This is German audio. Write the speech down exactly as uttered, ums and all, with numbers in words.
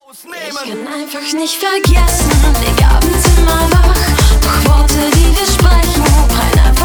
Ich kann einfach nicht vergessen, die Abend sind mal wach. Doch Worte, die wir sprechen, prallen